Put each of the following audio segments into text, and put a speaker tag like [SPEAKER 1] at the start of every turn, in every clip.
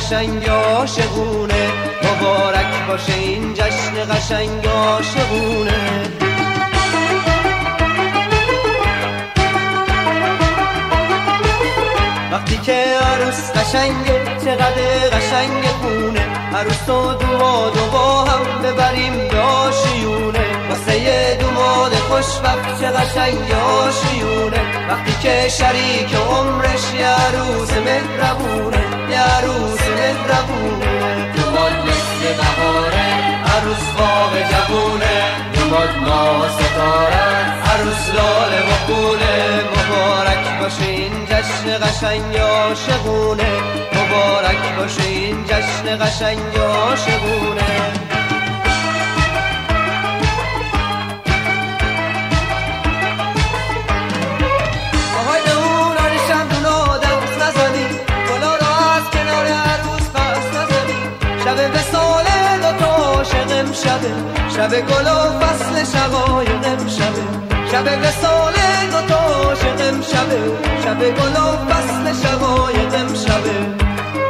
[SPEAKER 1] قشنگ عاشقونه، مبارک باشه این جشن قشنگ عاشقونه. وقتی که عروس قشنگه چقدر قشنگ خونه، عروس و دوماد و با هم ببریم به آشیونه، واسه دوماد خوشبخت چه قشنگ آشیونه. وقتی که شریک عمرش یه عروس مهربونه، یه عروس مهربونه.
[SPEAKER 2] دوماد مثل بهاره،
[SPEAKER 1] عروس باغ جوونه،
[SPEAKER 2] دوماد ماه ستاره،
[SPEAKER 1] عروس لاله و خونه. مبارک باشه این جشن قشنگ عاشقونه، مبارک باشه این جشن قشنگ عاشقونه. آهای اونان شمدون آدم نزنی، گلا را از کنار عروس پس نزنی. شب وصال دوتا عاشق امشبه، شب گل و فصل شقایق امشبه. شب وصال دوتا عاشق امشبه، شب گل و فصل شقایق امشبه.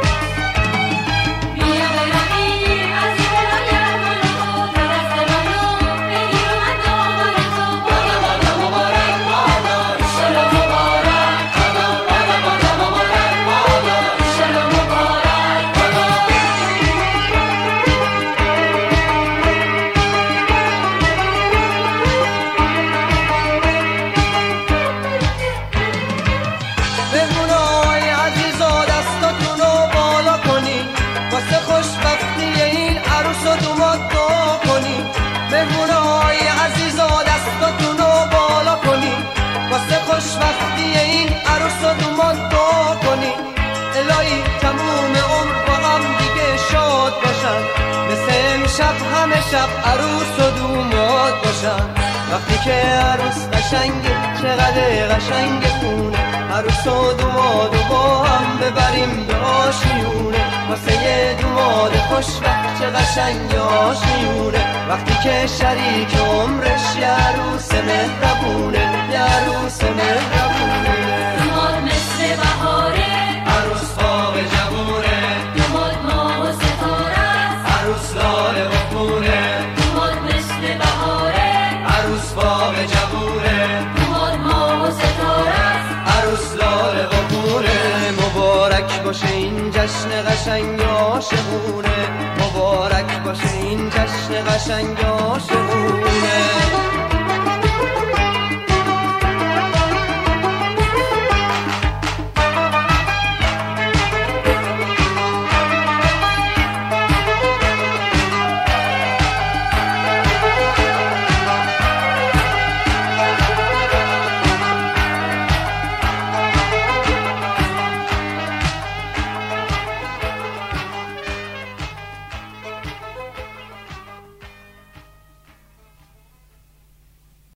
[SPEAKER 1] خوشبختی این عروس و دوماد دعا کنی، مهمونای عزیزا دستاتون رو بالا کنی، واسه خوشبختی این عروس و دوماد دعا کنی. الهی تموم عمر با هم دیگه شاد باشن، مثل امشب همه شب عروس و دوماد باشن. وقتی که عروس قشنگه چقدر قشنگ خونه، عروس و دوماد و با هم ببریم به آشیونه، واسه یه دوماد خوشبخت چه قشنگ آشیونه. وقتی که شریک عمرش یه عروس مهربونه، یه عروس مهربونه.
[SPEAKER 2] دوماد مثل بهاره،
[SPEAKER 1] عروس باغ جوونه،
[SPEAKER 2] دوماد ماه و ستاره،
[SPEAKER 1] عروس لاله و خونه.
[SPEAKER 2] دوماد مثل بهاره،
[SPEAKER 1] عروس باغ جوونه،
[SPEAKER 2] دوماد ماه و ستاره،
[SPEAKER 1] عروس لاله و خونه. مبارک باشه این جشن قشنگ عاشقونه، مبارک باشه این جشن قشنگ